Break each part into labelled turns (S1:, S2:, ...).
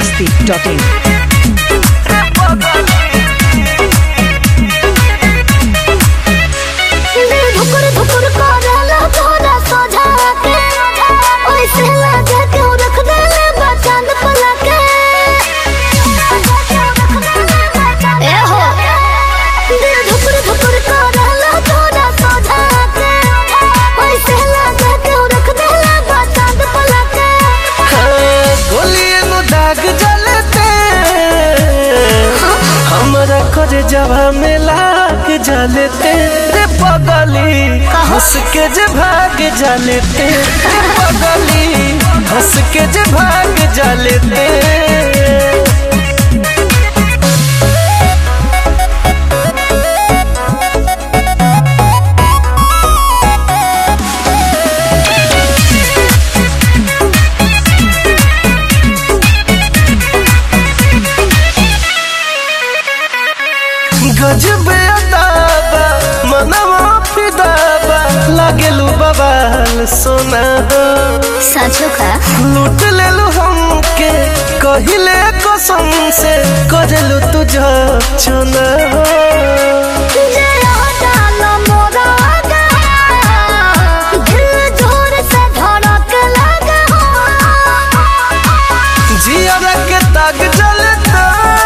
S1: biharmasti.in
S2: जवा में लाग जलते रे पगली हंस के जे भाग जलते रे पगली हंस के जे भाग जलते गजबे अदाबा मनवा फिदाबा लागेलू बवाल सोना
S3: सचो का
S2: लूट लेलू हमके कहिले कसम से करेलू तुझा चुना जिया के ताक जलता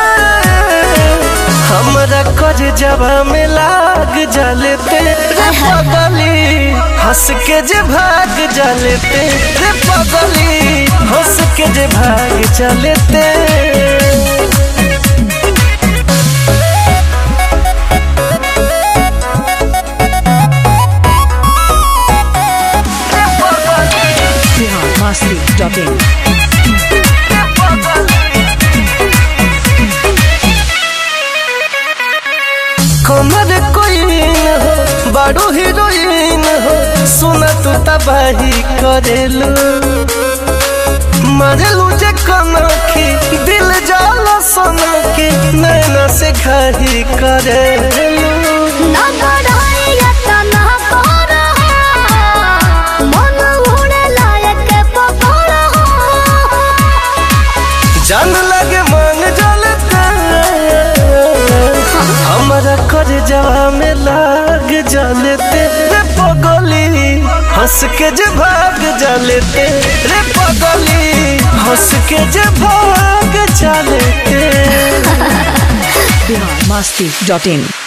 S2: हमरा कर जवा में लाग जलते रे पगली हंस के जे भाग जलते रे पगली हंस के जे भाग जलते
S1: biharmasti.in
S2: कमर कोई हो बड़ो हीरोइन हो सुना तू तबाही करेलू मरेलू जे कनखी दिल जाला सनखी नैना से घाही करेलू जान लगे मांग जलते हमरा कर जवा में लाग जलते रे पगली हंस के जे भाग जलते रे पगली हंस के जे भाग जलते
S1: biharmasti.in